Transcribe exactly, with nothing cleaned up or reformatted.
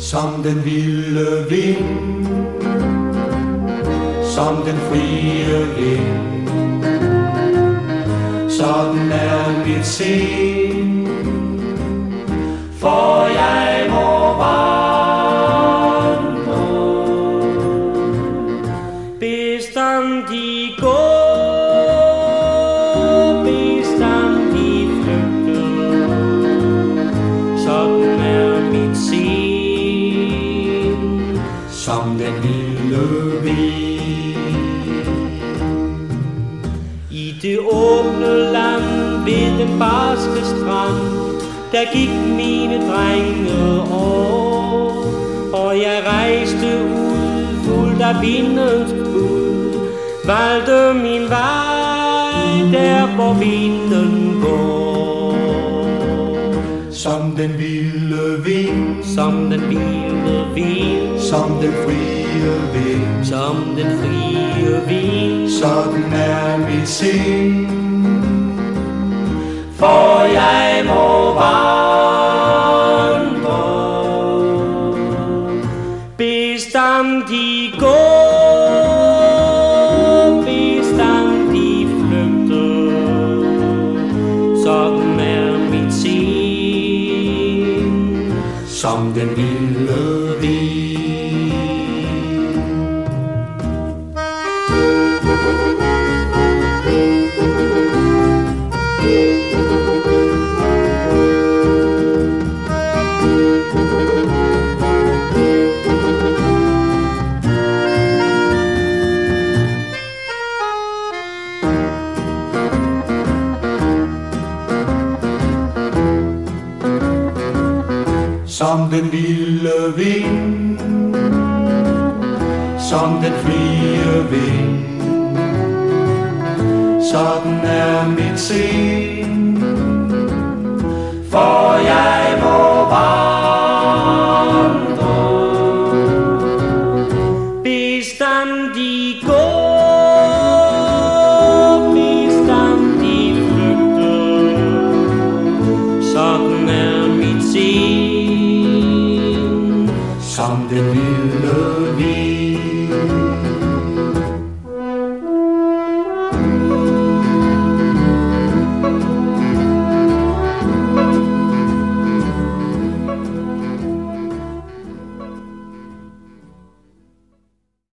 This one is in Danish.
som den vilde vind, som den frie vind. Sådan er mit sind, for jeg må vandre bestandig gå, bestandig flygte. Sådan er mit sind, som den vilde vind. I det åbne land ved den barske strand, der gik mine drenge år, og jeg rejste ud, fuldt af vindens bud, valgte min vej, der hvor vinden går. Som den vilde vind, Som den vilde vind, som den frie vind. som den frie vind. Sådan er mit sind, for jeg må vandre bestandig gå, bestandig flygte. Sådan er mit sind, som den vilde vind. Som den vilde vind, som den frie vind. Sådan er mit sind, for jeg må vandre bestandig gå,